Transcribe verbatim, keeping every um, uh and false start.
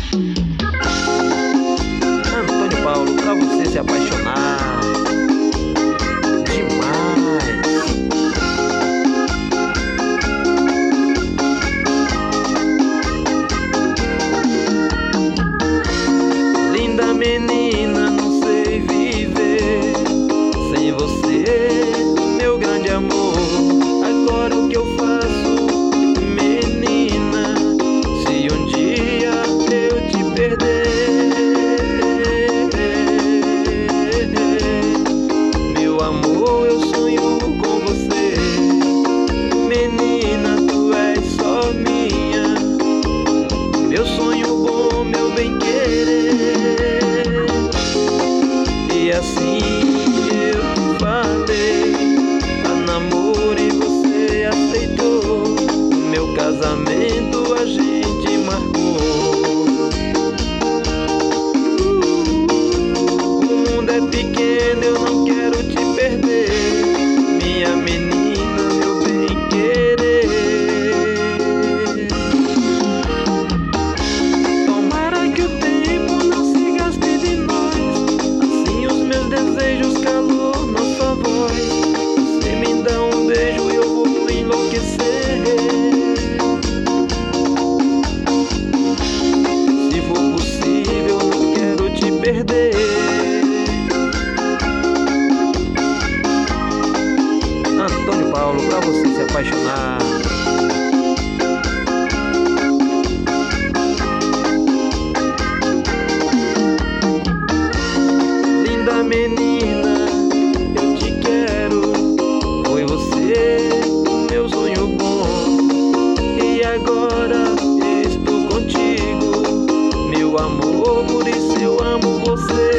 Antônio Paulo, pra você se apaixonar demais. Linda menina, não sei viver sem você, meu grande amor. Agora o que eu faço, menina, se um dia eu te perder? Meu amor, eu sonho com você, menina, tu és só minha, meu sonho bom, meu bem-querer. E assim eu te falei a namoro e você aceitou. No meu casamento a gente marcou. O mundo é pequeno, eu não quero te perder, minha menina, meu bem-querer. Tomara que o tempo não se gaste de nós, assim os meus desejos calor nossa voz. Você me dá um beijo e eu vou enlouquecer. Se for possível, não quero te perder. Antônio Paulo, pra você se apaixonar. Linda menina, eu te quero, foi você meu sonho bom. E agora estou contigo, meu amor, por isso eu amo você.